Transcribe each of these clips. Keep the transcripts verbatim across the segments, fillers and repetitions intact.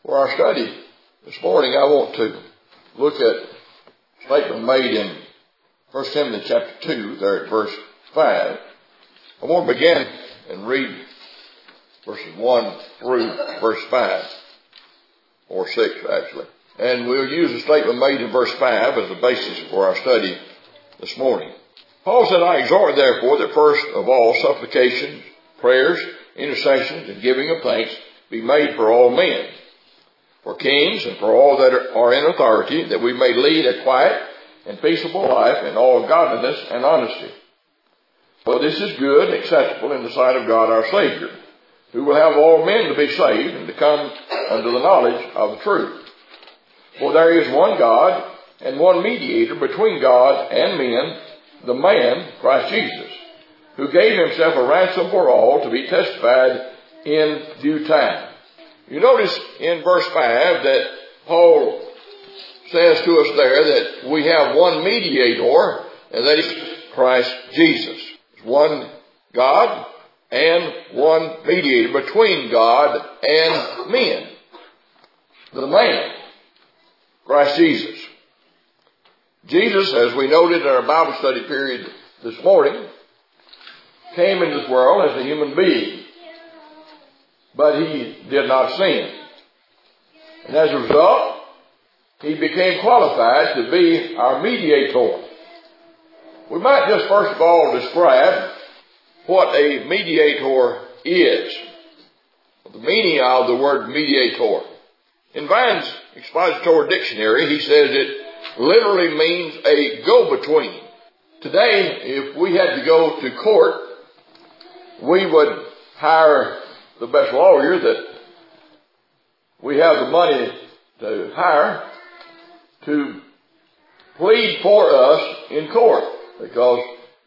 For our study this morning, I want to look at a statement made in First Timothy chapter two, there at verse five. I want to begin and read verses one through verse five, or six actually. And we'll use a statement made in verse five as the basis for our study this morning. Paul said, I exhort therefore that first of all supplications, prayers, intercessions, and giving of thanks be made for all men, for kings and for all that are in authority, that we may lead a quiet and peaceable life in all godliness and honesty. For this is good and acceptable in the sight of God our Savior, who will have all men to be saved and to come unto the knowledge of the truth. For there is one God and one mediator between God and men, the man, Christ Jesus, who gave himself a ransom for all to be testified in due time. You notice in verse five that Paul says to us there that we have one mediator, and that is Christ Jesus. One God and one mediator between God and men. The man, Christ Jesus. Jesus, as we noted in our Bible study period this morning, came into this world as a human being, but he did not sin. And as a result, he became qualified to be our mediator. We might just first of all describe what a mediator is. The meaning of the word mediator. In Vine's Expository Dictionary, he says it literally means a go-between. Today, if we had to go to court, we would hire the best lawyer that we have the money to hire to plead for us in court. Because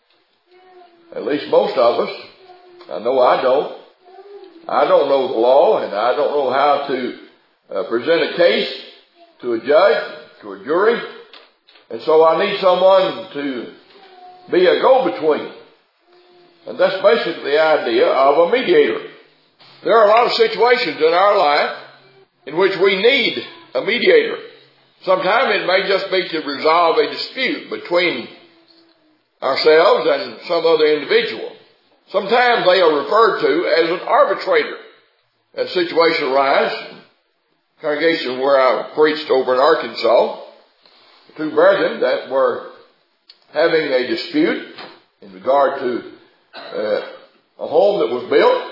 at least most of us, I know I don't, I don't know the law, and I don't know how to uh, present a case to a judge, to a jury. And so I need someone to be a go-between. And that's basically the idea of a mediator. There are a lot of situations in our life in which we need a mediator. Sometimes it may just be to resolve a dispute between ourselves and some other individual. Sometimes they are referred to as an arbitrator. That situation arises in the congregation where I preached over in Arkansas. Two brethren that were having a dispute in regard to uh, a home that was built,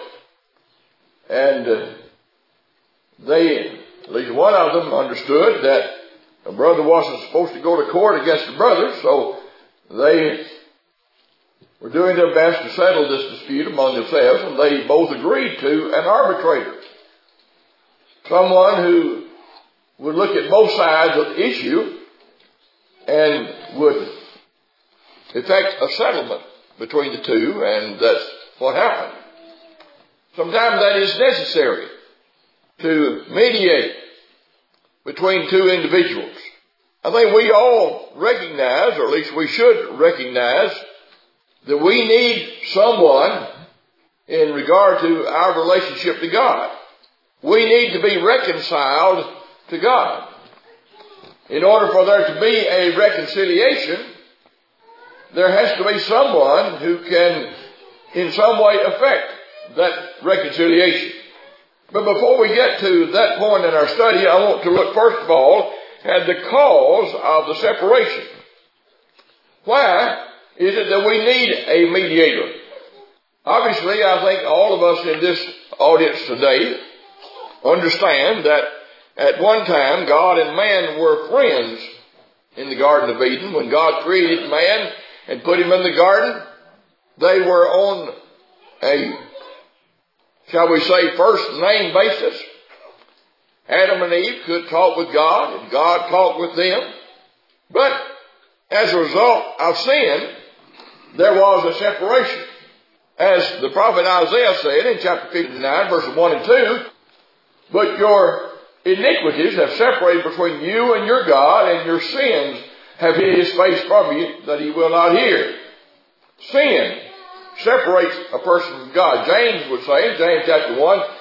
and uh, they, at least one of them, understood that a brother wasn't supposed to go to court against a brother, so they were doing their best to settle this dispute among themselves, and they both agreed to an arbitrator. Someone who would look at both sides of the issue and would effect a settlement between the two, and that's what happened. Sometimes that is necessary to mediate between two individuals. I think we all recognize, or at least we should recognize, that we need someone in regard to our relationship to God. We need to be reconciled to God. In order for there to be a reconciliation, there has to be someone who can in some way affect that reconciliation. But before we get to that point in our study, I want to look first of all at the cause of the separation. Why is it that we need a mediator? Obviously, I think all of us in this audience today understand that at one time God and man were friends in the Garden of Eden. When God created man and put him in the garden, they were on a, shall we say, first name basis. Adam and Eve could talk with God, and God talked with them. But as a result of sin, there was a separation. As the prophet Isaiah said in chapter fifty-nine, verses one and two, but your iniquities have separated between you and your God, and your sins have hid his face from you, that he will not hear. Sin separates a person from God. James would say in James chapter one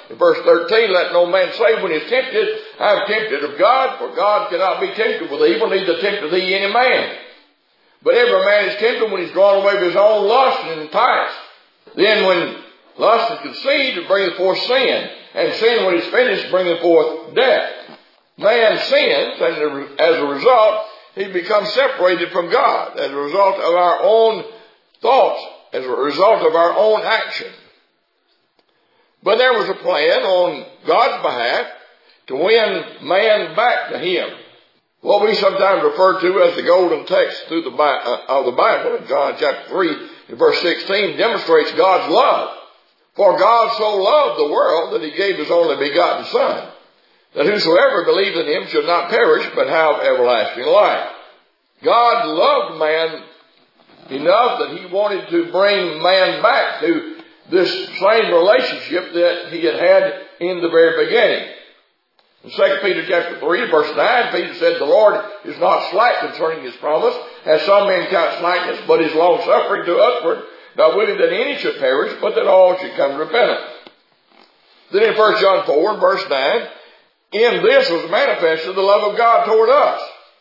in verse thirteen, let no man say when he is tempted, I am tempted of God, for God cannot be tempted with evil, neither tempteth he any man. But every man is tempted when he's drawn away by his own lust and enticed. Then when lust is conceived, it bringeth forth sin. And sin, when it's finished, bringeth forth death. Man sins, and as a result, he becomes separated from God as a result of our own thoughts, as a result of our own action. But there was a plan on God's behalf to win man back to him. What we sometimes refer to as the golden text through the Bi- of the Bible, in John chapter three, in verse sixteen, demonstrates God's love. For God so loved the world that he gave his only begotten Son, that whosoever believed in him should not perish, but have everlasting life. God loved man enough that he wanted to bring man back to this same relationship that he had had in the very beginning. In Second Peter chapter three, verse nine, Peter said, the Lord is not slack concerning his promise, as some men count slackness, but is long-suffering to usward, not willing that any should perish, but that all should come to repentance. Then in First John four, and verse nine, in this was manifested the love of God toward us,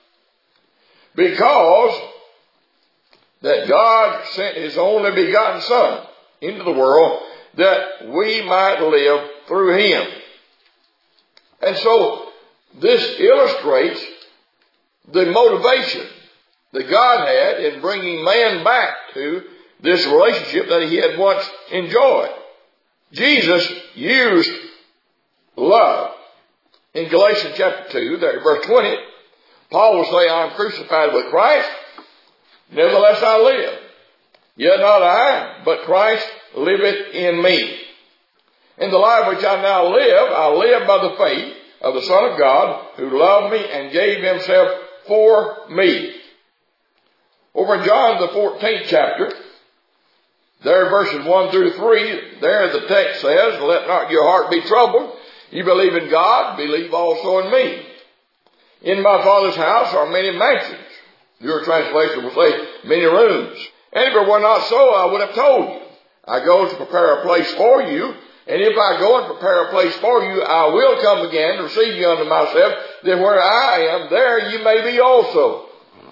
because that God sent his only begotten Son into the world that we might live through him. And so this illustrates the motivation that God had in bringing man back to this relationship that he had once enjoyed. Jesus used love. In Galatians chapter two, there, verse twenty, Paul will say, I am crucified with Christ, nevertheless I live. Yet not I, but Christ liveth in me. In the life which I now live, I live by the faith of the Son of God, who loved me and gave himself for me. Over in John, the fourteenth chapter, there verses one through three, there the text says, let not your heart be troubled. You believe in God, believe also in me. In my Father's house are many mansions. Your translation will say, many rooms. And if it were not so, I would have told you. I go to prepare a place for you. And if I go and prepare a place for you, I will come again to receive you unto myself, that where I am, there you may be also.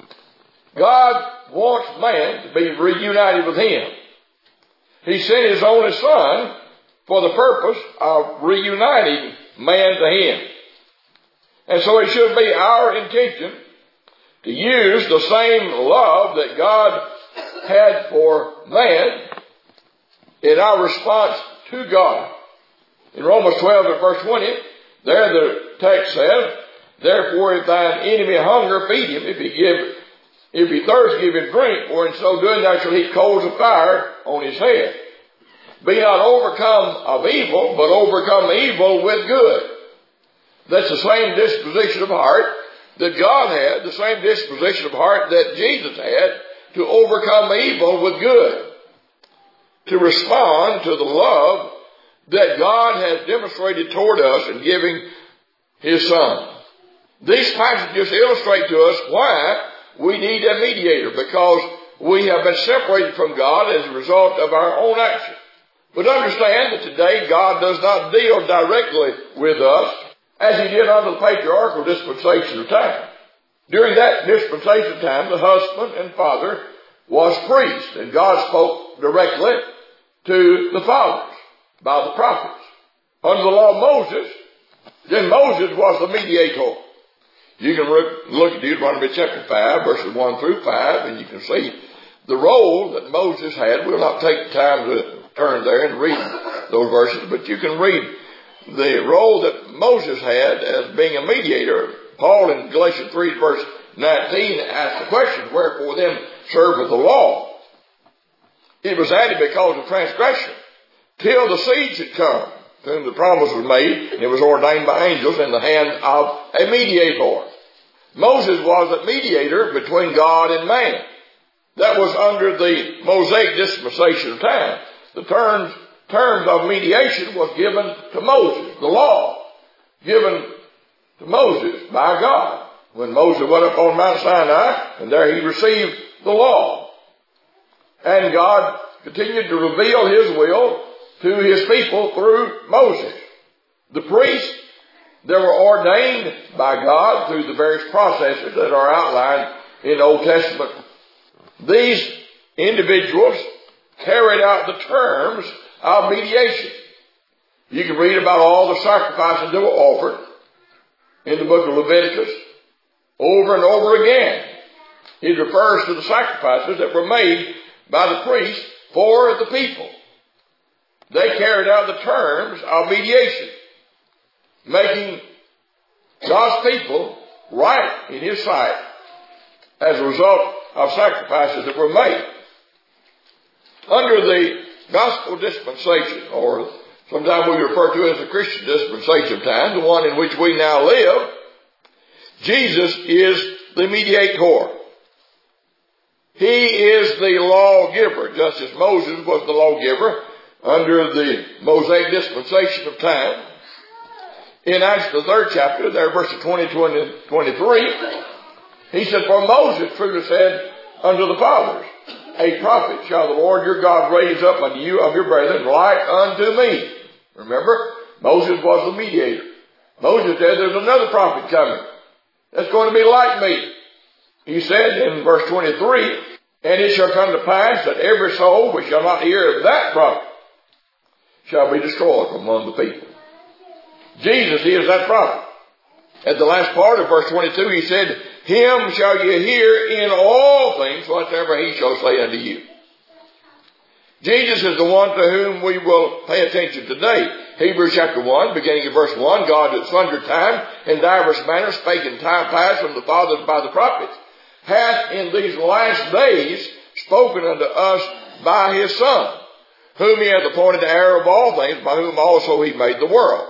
God wants man to be reunited with him. He sent his only Son for the purpose of reuniting man to him. And so it should be our intention to use the same love that God had for man in our response to God. In Romans twelve and verse twenty, there the text says, therefore if thine enemy hunger, feed him. If he give, if he thirst, give him drink. For in so doing thou shalt heap coals of fire on his head. Be not overcome of evil, but overcome evil with good. That's the same disposition of heart that God had, the same disposition of heart that Jesus had, to overcome evil with good. To respond to the love that God has demonstrated toward us in giving his Son. These passages illustrate to us why we need a mediator, because we have been separated from God as a result of our own action. But understand that today God does not deal directly with us as he did under the patriarchal dispensation of time. During that dispensation of time, the husband and father was priest, and God spoke directly to the fathers by the prophets. Under the law of Moses, then Moses was the mediator. You can look at Deuteronomy chapter five, verses one through five, and you can see the role that Moses had. We'll not take the time to turn there and read those verses, but you can read the role that Moses had as being a mediator. Paul in Galatians three, verse nineteen, asked the question, wherefore then serveth the law? It was added because of transgression, till the seed should come, to whom the promise was made, and it was ordained by angels in the hand of a mediator. Moses was a mediator between God and man. That was under the Mosaic dispensation of time. The terms, terms of mediation was given to Moses, the law given to Moses by God. When Moses went up on Mount Sinai, and there he received the law. And God continued to reveal his will to his people through Moses. The priests that were ordained by God through the various processes that are outlined in the Old Testament, these individuals carried out the terms of mediation. You can read about all the sacrifices that were offered in the book of Leviticus over and over again. It refers to the sacrifices that were made by the priests for the people. They carried out the terms of mediation, making God's people right in His sight as a result of sacrifices that were made. Under the gospel dispensation, or sometimes we refer to as the Christian dispensation of time, the one in which we now live, Jesus is the mediator. He is the lawgiver, just as Moses was the lawgiver under the Mosaic dispensation of time. In Acts the third chapter, there verses twenty, twenty, twenty-three, he said, "For Moses truly said unto the fathers, a prophet shall the Lord your God raise up unto you of your brethren like unto me." Remember, Moses was the mediator. Moses said, "There's another prophet coming that's going to be like me." He said in verse twenty-three, "And it shall come to pass that every soul which shall not hear of that prophet shall be destroyed from among the people." Jesus is that prophet. At the last part of verse twenty-two, he said, "Him shall ye hear in all things whatsoever he shall say unto you." Jesus is the one to whom we will pay attention today. Hebrews chapter one, beginning of verse one, "God at sundry time in divers manners spake in time past from the fathers by the prophets, hath in these last days spoken unto us by his Son, whom he hath appointed the heir of all things, by whom also he made the world."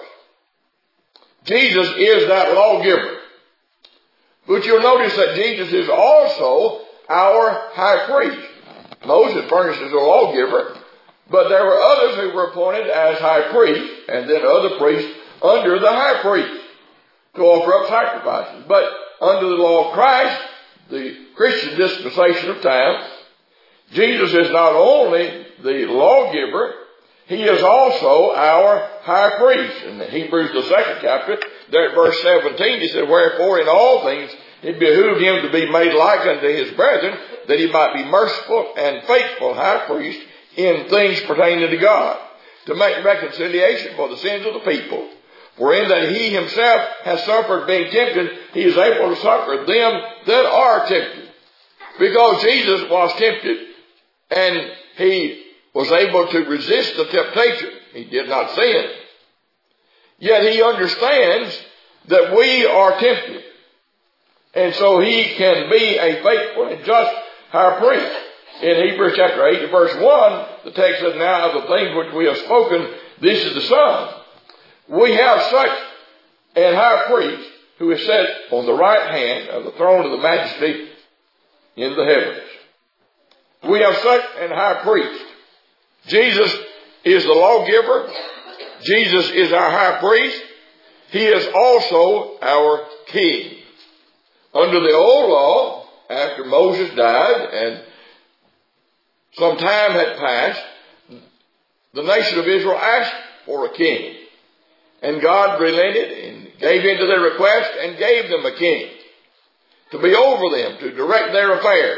Jesus is that lawgiver. But you'll notice that Jesus is also our high priest. Moses furnishes a lawgiver, but there were others who were appointed as high priests, and then other priests under the high priest to offer up sacrifices. But under the law of Christ, the Christian dispensation of time, Jesus is not only the lawgiver, he is also our high priest. In Hebrews, the second chapter, there at verse seventeen, he said, "Wherefore in all things it behooved him to be made like unto his brethren, that he might be merciful and faithful high priest in things pertaining to God, to make reconciliation for the sins of the people. For in that he himself has suffered being tempted, he is able to succor them that are tempted." Because Jesus was tempted, and he was able to resist the temptation. He did not sin. Yet he understands that we are tempted. And so he can be a faithful and just high priest. In Hebrews chapter eight, verse one, the text says, "Now of the things which we have spoken, this is the Son." We have such an high priest who is set on the right hand of the throne of the majesty in the heavens. We have such an high priest. Jesus is the lawgiver. Jesus is our high priest. He is also our king. Under the old law, after Moses died and some time had passed, the nation of Israel asked for a king. And God relented and gave in to their request and gave them a king to be over them, to direct their affairs.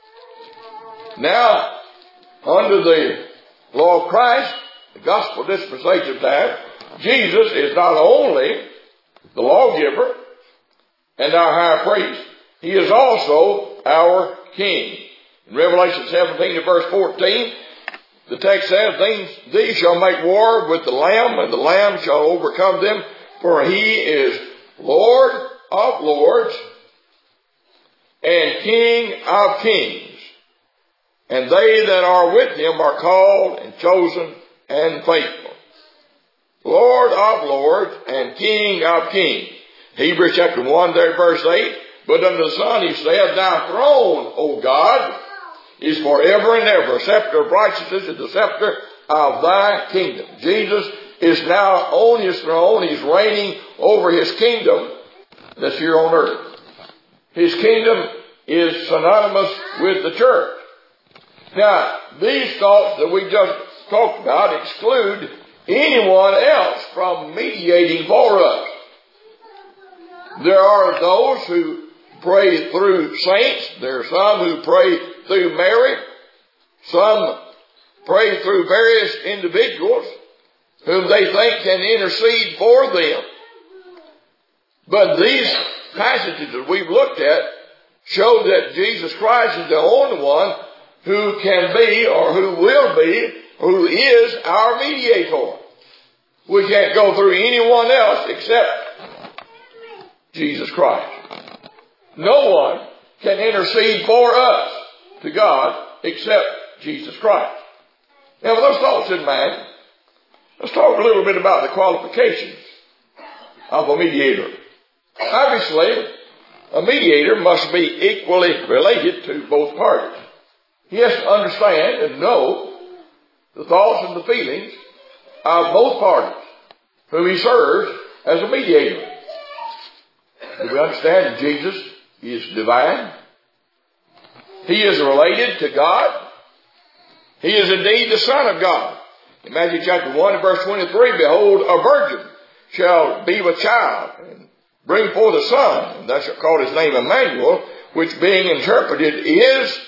Now, under the law of Christ, the gospel dispensation of time, Jesus is not only the lawgiver and our high priest, he is also our king. In Revelation seventeen and verse fourteen, the text says, "These, these shall make war with the Lamb, and the Lamb shall overcome them, for he is Lord of lords and King of kings. And they that are with him are called and chosen and faithful." Lord of lords and King of kings. Hebrews chapter one, there verse eight, "But unto the Son he said, Thy throne, O God, is forever and ever. A scepter of righteousness is the scepter of thy kingdom." Jesus is now on his throne. He's reigning over his kingdom that's here on earth. His kingdom is synonymous with the church. Now, these thoughts that we just talked about exclude anyone else from mediating for us. There are those who pray through saints. There are some who pray through Mary. Some pray through various individuals whom they think can intercede for them. But these passages that we've looked at show that Jesus Christ is the only one who can be, or who will be, who is our mediator. We can't go through anyone else except Jesus Christ. No one can intercede for us to God except Jesus Christ. Now, with those thoughts in mind, let's talk a little bit about the qualifications of a mediator. Obviously, a mediator must be equally related to both parties. He has to understand and know the thoughts and the feelings of both parties whom he serves as a mediator. Do we understand that Jesus is divine? He is related to God. He is indeed the Son of God. In Matthew chapter one and verse twenty-three, behold, a virgin shall be with child and bring forth a son, and thou shalt call his name Emmanuel, which being interpreted is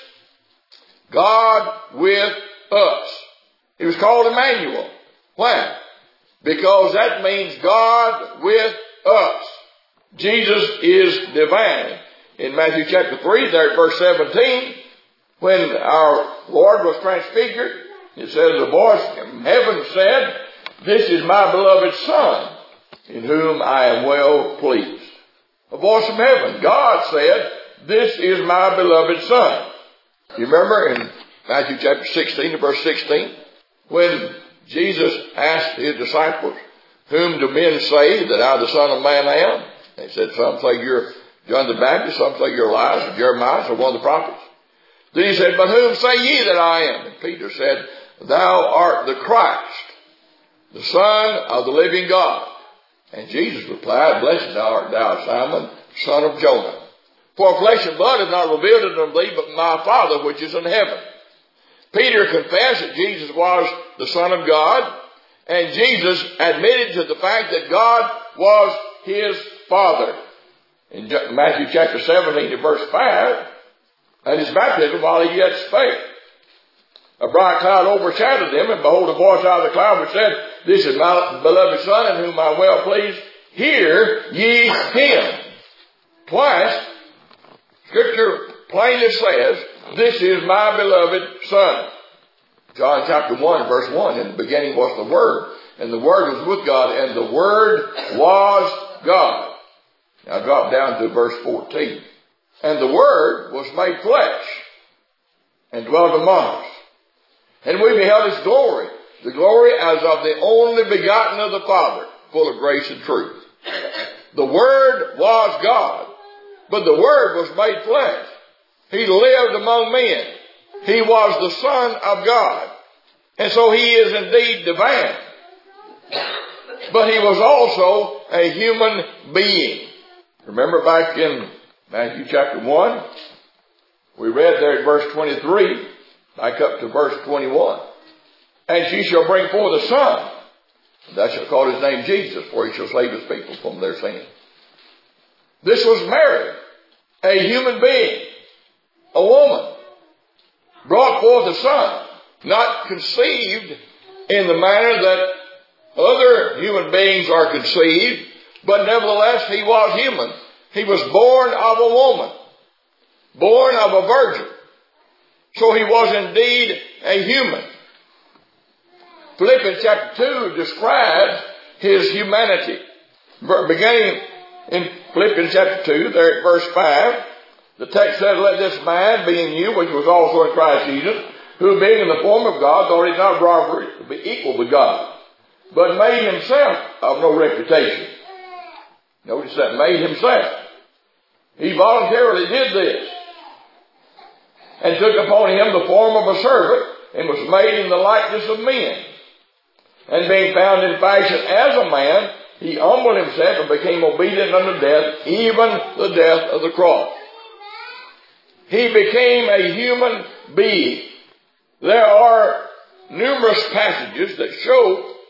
God with us. He was called Emmanuel. Why? Because that means God with us. Jesus is divine. In Matthew chapter three, there at verse seventeen, when our Lord was transfigured, it says, the voice from heaven said, this is my beloved Son, in whom I am well pleased. A voice from heaven. God said, this is my beloved Son. You remember in Matthew chapter sixteen, verse sixteen, when Jesus asked his disciples, whom do men say that I, the Son of Man, am? They said, some say you're John the Baptist, some say you're Elijah, Jeremiah, or one of the prophets. Then he said, but whom say ye that I am? And Peter said, thou art the Christ, the Son of the living God. And Jesus replied, blessed art thou, Simon, son of Jonah. For flesh and blood have not revealed it unto thee, but my Father which is in heaven. Peter confessed that Jesus was the Son of God, and Jesus admitted to the fact that God was his Father. In Matthew chapter seventeen and verse five, at his baptism, while he yet spake, a bright cloud overshadowed them, and behold, a voice out of the cloud which said, this is my beloved Son, in whom I am well pleased. Hear ye him. Twice, Scripture plainly says, this is my beloved Son. John chapter one, verse one, in the beginning was the Word, and the Word was with God, and the Word was God. Now drop down to verse fourteen. And the Word was made flesh, and dwelt among us. And we beheld his glory, the glory as of the only begotten of the Father, full of grace and truth. The Word was God, but the Word was made flesh. He lived among men. He was the Son of God. And so he is indeed divine. But he was also a human being. Remember back in Matthew chapter one, we read there at verse twenty-three, back up to verse twenty-one. And she shall bring forth a son, and thou shalt call his name Jesus, for he shall save his people from their sins. This was Mary, a human being, a woman, brought forth a son, not conceived in the manner that other human beings are conceived, but nevertheless he was human. He was born of a woman, born of a virgin. So he was indeed a human. Philippians chapter two describes his humanity. Beginning in Philippians chapter two, there at verse five, the text says, let this mind be in you, which was also in Christ Jesus, who being in the form of God, thought it not robbery to be equal with God, but made himself of no reputation. Notice that, made himself. He voluntarily did this, and took upon him the form of a servant, and was made in the likeness of men. And being found in fashion as a man, he humbled himself and became obedient unto death, even the death of the cross. He became a human being. There are numerous passages that show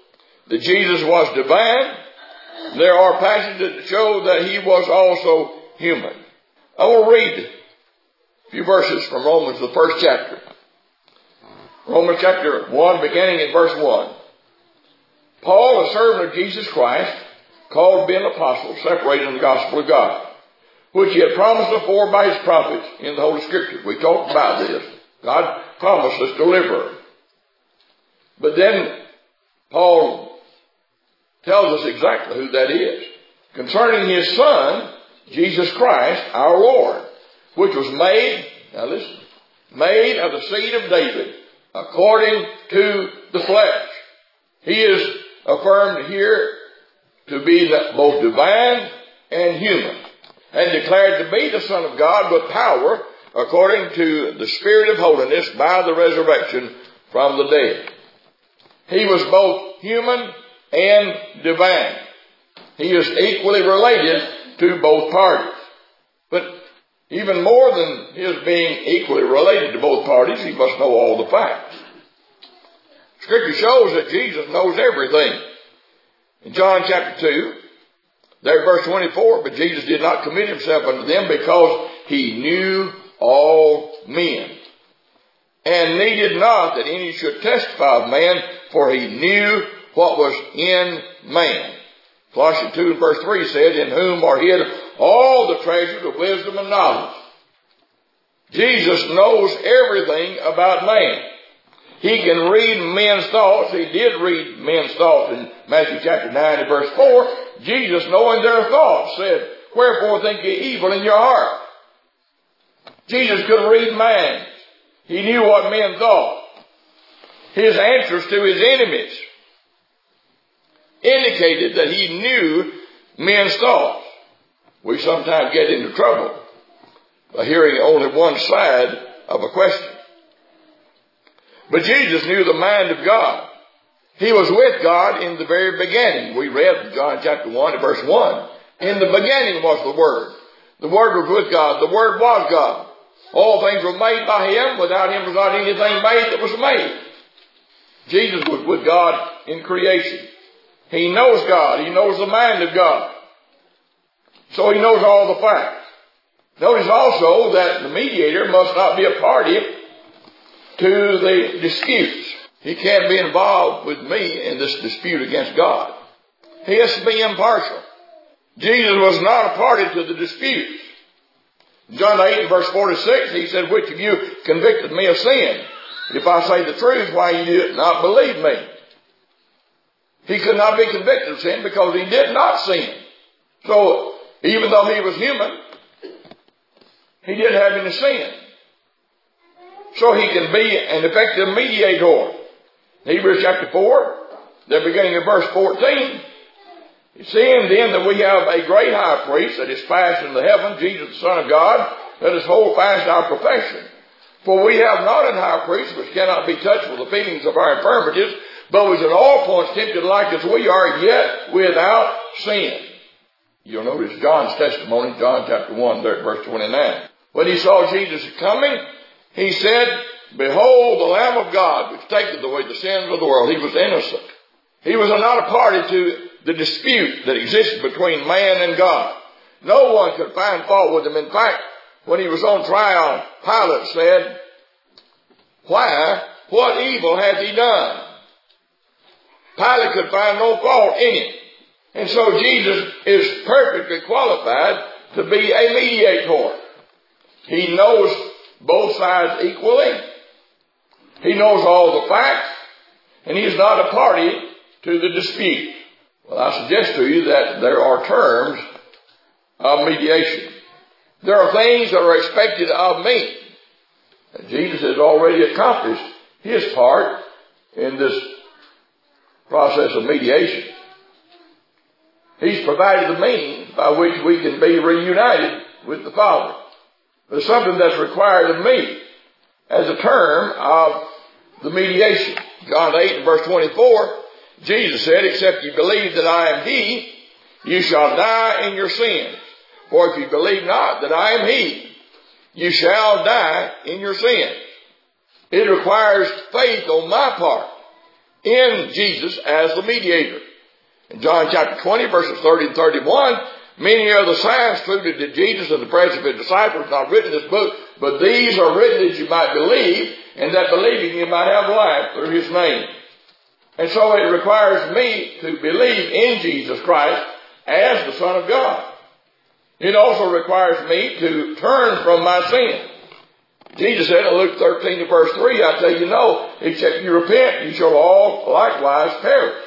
that Jesus was divine. There are passages that show that he was also human. I will read a few verses from Romans, the first chapter. Romans chapter one, beginning in verse one. Paul, a servant of Jesus Christ, called to be an apostle, separated in the gospel of God, which he had promised before by his prophets in the Holy Scriptures. We talked about this. God promised us deliverer. But then Paul tells us exactly who that is. Concerning his Son, Jesus Christ, our Lord, which was made, now listen, made of the seed of David, according to the flesh. He is affirmed here to be both divine and human, and declared to be the Son of God with power, according to the Spirit of holiness, by the resurrection from the dead. He was both human and divine. He is equally related to both parties. But even more than his being equally related to both parties, he must know all the facts. Scripture shows that Jesus knows everything. In John chapter two, there verse twenty-four, but Jesus did not commit himself unto them because he knew all men, and needed not that any should testify of man, for he knew what was in man. Colossians two and verse three said, in whom are hid all the treasures of wisdom and knowledge. Jesus knows everything about man. He can read men's thoughts. He did read men's thoughts in Matthew chapter nine and verse four. Jesus, knowing their thoughts, said, wherefore think ye evil in your heart? Jesus could read minds. He knew what men thought. His answers to his enemies indicated that he knew men's thoughts. We sometimes get into trouble by hearing only one side of a question. But Jesus knew the mind of God. He was with God in the very beginning. We read in John chapter one and verse one. In the beginning was the Word. The Word was with God. The Word was God. All things were made by him. Without him was not anything made that was made. Jesus was with God in creation. He knows God. He knows the mind of God. So he knows all the facts. Notice also that the mediator must not be a party to the disputes. He can't be involved with me in this dispute against God. He has to be impartial. Jesus was not a party to the disputes. John eight and verse forty-six, he said, which of you convicted me of sin? If I say the truth, why you did not believe me? He could not be convicted of sin because he did not sin. So, even though he was human, he didn't have any sin. So he can be an effective mediator. Hebrews chapter four, the beginning of verse fourteen. Seeing then that we have a great high priest that is fast in the heaven, Jesus the Son of God, let us hold fast our profession. For we have not an high priest which cannot be touched with the feelings of our infirmities, but was in all points tempted like as we are, yet without sin. You'll notice John's testimony, John chapter one, verse twenty-nine. When he saw Jesus coming, he said, behold the Lamb of God, which taketh away the sins of the world. He was innocent. He was not a party to the dispute that existed between man and God. No one could find fault with him. In fact, when he was on trial, Pilate said, why? What evil hath he done? Pilate could find no fault in him. And so Jesus is perfectly qualified to be a mediator. He knows both sides equally. He knows all the facts. And he is not a party to the dispute. Well, I suggest to you that there are terms of mediation. There are things that are expected of me. And Jesus has already accomplished his part in this process of mediation. He's provided the means by which we can be reunited with the Father. There's something that's required of me as a term of the mediation. John eight and verse twenty-four, Jesus said, except you believe that I am he, you shall die in your sins. For if you believe not that I am he, you shall die in your sins. It requires faith on my part in Jesus as the mediator. In John chapter twenty, verses thirty and thirty-one, many are the signs proved to Jesus in the presence of his disciples, not written in this book, but these are written that you might believe, and that believing you might have life through his name. And so it requires me to believe in Jesus Christ as the Son of God. It also requires me to turn from my sin. Jesus said in Luke thirteen to verse three, I tell you no, except you repent, you shall all likewise perish.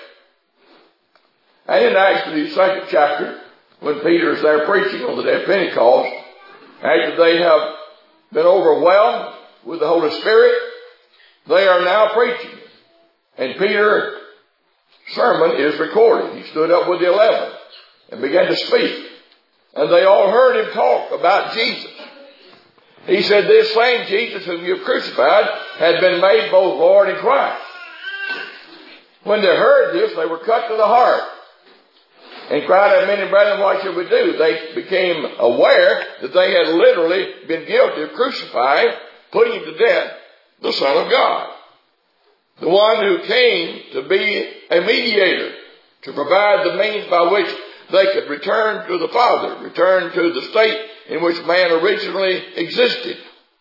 And in Acts the second chapter, when Peter is there preaching on the day of Pentecost, after they have been overwhelmed with the Holy Spirit, they are now preaching. And Peter's sermon is recorded. He stood up with the eleven and began to speak. And they all heard him talk about Jesus. He said, this same Jesus whom you have crucified had been made both Lord and Christ. When they heard this, they were cut to the heart and cried out, men and brethren, what shall we do? They became aware that they had literally been guilty of crucifying, putting to death, the Son of God. The one who came to be a mediator, to provide the means by which they could return to the Father, return to the state in which man originally existed,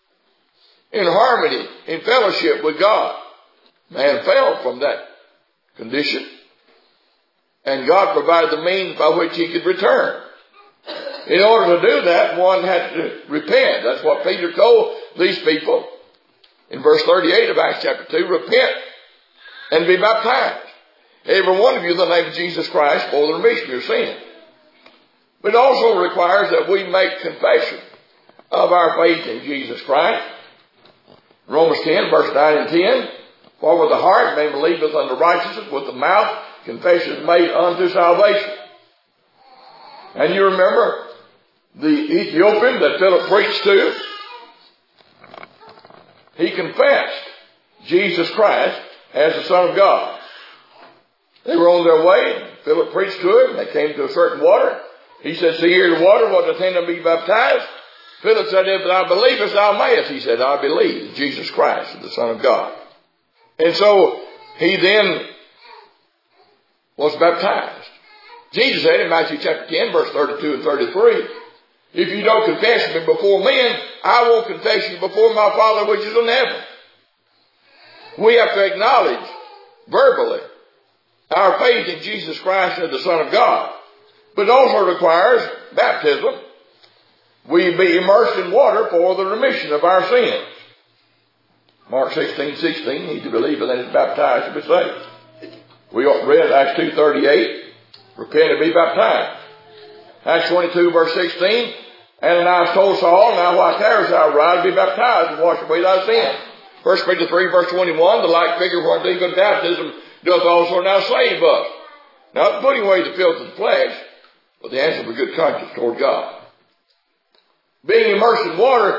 in harmony, in fellowship with God. Man fell from that condition, and God provided the means by which he could return. In order to do that, one had to repent. That's what Peter told these people in verse thirty-eight of Acts chapter two, repent and be baptized, every one of you, in the name of Jesus Christ, for the remission of your sin. But it also requires that we make confession of our faith in Jesus Christ. Romans ten, verse nine and ten, for with the heart man believeth unto righteousness, with the mouth confession is made unto salvation. And you remember the Ethiopian that Philip preached to, he confessed Jesus Christ as the Son of God. They were on their way. Philip preached to him. They came to a certain water. He said, see here the water, what doth hinder me be baptized? Philip said, if thou believest, thou mayest. He said, I believe that Jesus Christ is the Son of God. And so he then was baptized. Jesus said in Matthew chapter ten, verse thirty-two and thirty-three, if you don't confess me before men, I will confess you before my Father which is in heaven. We have to acknowledge verbally our faith in Jesus Christ as the Son of God. But it also requires baptism. We be immersed in water for the remission of our sins. Mark sixteen, sixteen, he to believe and then is baptized to be saved. We read Acts two thirty-eight, repent and be baptized. Acts twenty-two, verse sixteen, Ananias told Saul, now why tarriest thou, rise, be baptized, and wash away thy sins. First Peter three, verse twenty-one, the like figure whereunto even baptism doth also now save us. Not putting away the filth of the flesh, but the answer of a good conscience toward God. Being immersed in water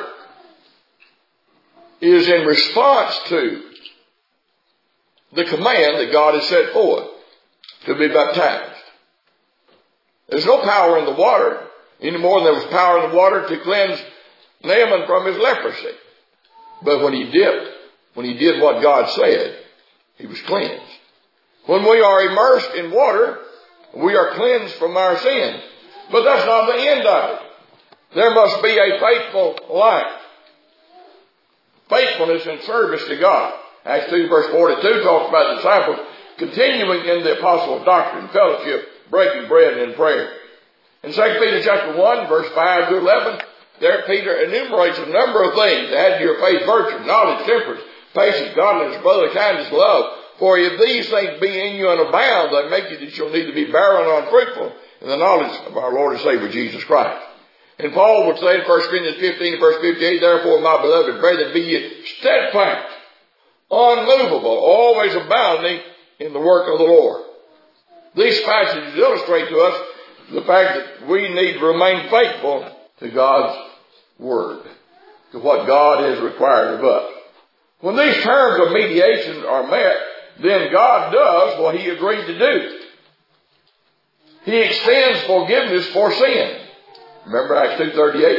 is in response to the command that God has set forth to be baptized. There's no power in the water any more than there was power in the water to cleanse Naaman from his leprosy. But when he dipped, when he did what God said, he was cleansed. When we are immersed in water, we are cleansed from our sins. But that's not the end of it. There must be a faithful life. Faithfulness in service to God. Acts two verse forty-two talks about the disciples continuing in the apostles' doctrine, fellowship, breaking bread, and in prayer. In Second Peter chapter one, verse five to eleven, there Peter enumerates a number of things. Add to your faith virtue, knowledge, temperance, patience, godliness, brotherly kindness, love. For if these things be in you and abound, they make you that you'll need to be barren and unfruitful in the knowledge of our Lord and Savior Jesus Christ. And Paul would say in First Corinthians fifteen, verse fifty-eight, therefore, my beloved brethren, be ye steadfast, unmovable, always abounding in the work of the Lord. These passages illustrate to us the fact that we need to remain faithful to God's Word, to what God has required of us. When these terms of mediation are met, then God does what He agreed to do. He extends forgiveness for sin. Remember Acts two thirty-eight?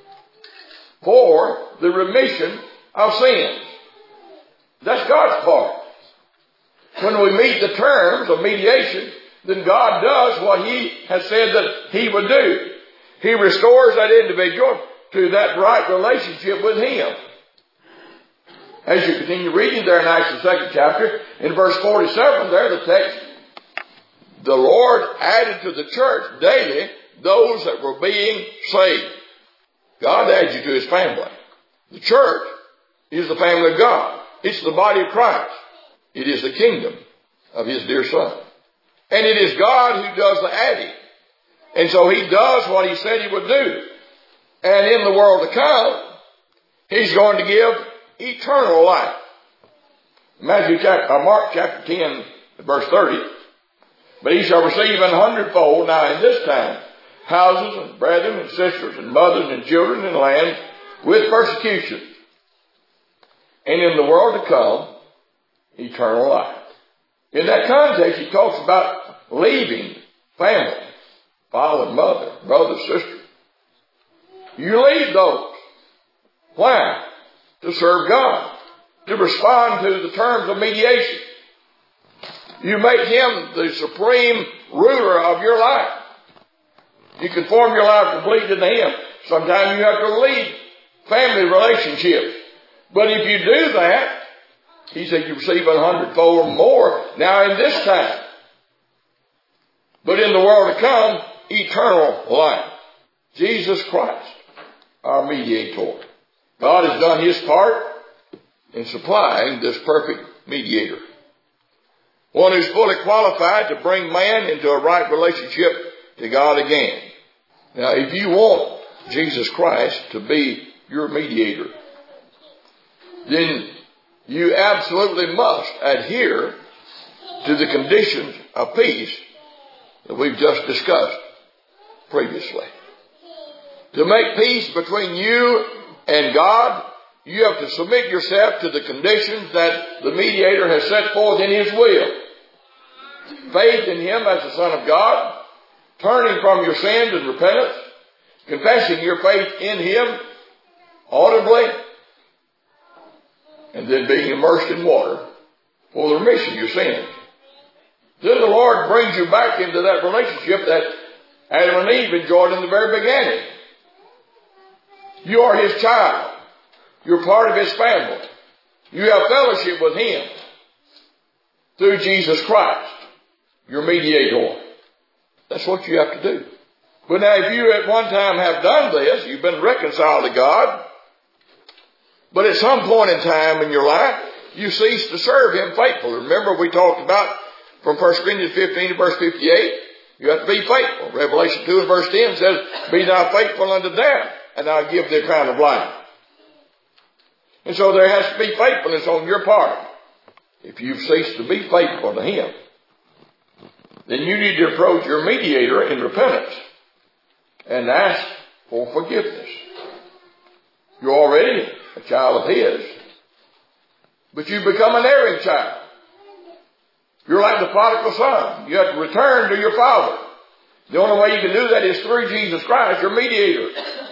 For the remission of sins. That's God's part. when we meet the terms of mediation, then God does what He has said that He would do. He restores that individual to that right relationship with Him. As you continue reading there in Acts the second chapter, in verse forty-seven there, the text, the Lord added to the church daily those that were being saved. God adds you to His family. The church is the family of God. It's the body of Christ. It is the kingdom of His dear Son. And it is God who does the adding. And so He does what He said He would do. And in the world to come, He's going to give eternal life. Matthew chapter, uh, Mark chapter ten, verse thirty. But he shall receive an hundredfold now in this time houses and brethren and sisters and mothers and children and lands with persecution. And in the world to come, eternal life. In that context, he talks about leaving family, father and mother, brother, sister. You leave those. Why? To serve God. To respond to the terms of mediation. You make Him the supreme ruler of your life. You conform your life completely to Him. Sometimes you have to leave family relationships. But if you do that, He said you receive a hundredfold or more now in this time. But in the world to come, eternal life. Jesus Christ, our mediator. God has done His part in supplying this perfect mediator. One who's fully qualified to bring man into a right relationship to God again. Now, if you want Jesus Christ to be your mediator, then you absolutely must adhere to the conditions of peace that we've just discussed previously. To make peace between you and God, you have to submit yourself to the conditions that the mediator has set forth in His will. Faith in Him as the Son of God, turning from your sins and repentance, confessing your faith in Him audibly, and then being immersed in water for the remission of your sins. Then the Lord brings you back into that relationship that Adam and Eve enjoyed in the very beginning. You are His child. You're part of His family. You have fellowship with Him through Jesus Christ, your mediator. That's what you have to do. But now if you at one time have done this, you've been reconciled to God, but at some point in time in your life, you cease to serve Him faithfully. Remember we talked about from First Corinthians fifteen to verse fifty-eight, you have to be faithful. Revelation two and verse ten says, be thou faithful unto death, and I'll give thee a crown of life. And so there has to be faithfulness on your part. If you've ceased to be faithful to Him, then you need to approach your mediator in repentance and ask for forgiveness. You're already a child of His, but you become an erring child. You're like the prodigal son. You have to return to your father. The only way you can do that is through Jesus Christ, your mediator.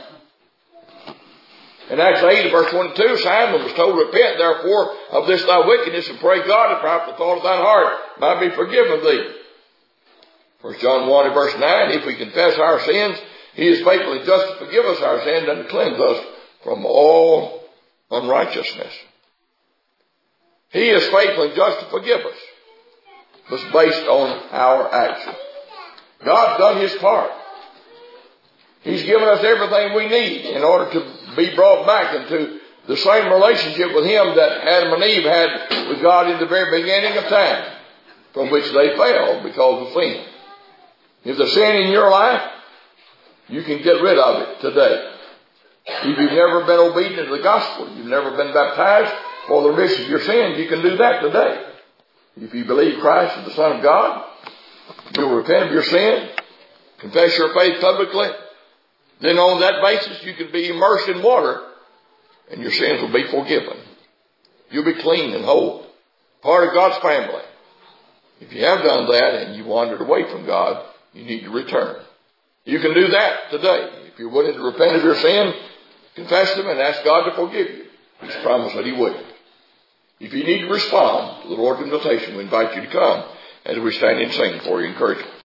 In Acts eight, verse twenty-two, Simon was told, repent therefore of this thy wickedness, and pray God that perhaps the thought of thine heart might be forgiven thee. First John one, verse nine, if we confess our sins, He is faithful and just to forgive us our sins and to cleanse us from all unrighteousness. He is faithful and just to forgive us. It's based on our action. God's done His part. He's given us everything we need in order to be brought back into the same relationship with Him that Adam and Eve had with God in the very beginning of time, from which they fell because of sin. If there's sin in your life, you can get rid of it today. If you've never been obedient to the gospel, you've never been baptized for the remission of your sins, you can do that today. If you believe Christ is the Son of God, you'll repent of your sin, confess your faith publicly, then on that basis you can be immersed in water and your sins will be forgiven. You'll be clean and whole, part of God's family. If you have done that and you wandered away from God, you need to return. You can do that today. If you're willing to repent of your sin, confess them and ask God to forgive you. He's promised that He would. If you need to respond to the Lord's invitation, we invite you to come as we stand and sing for your encouragement.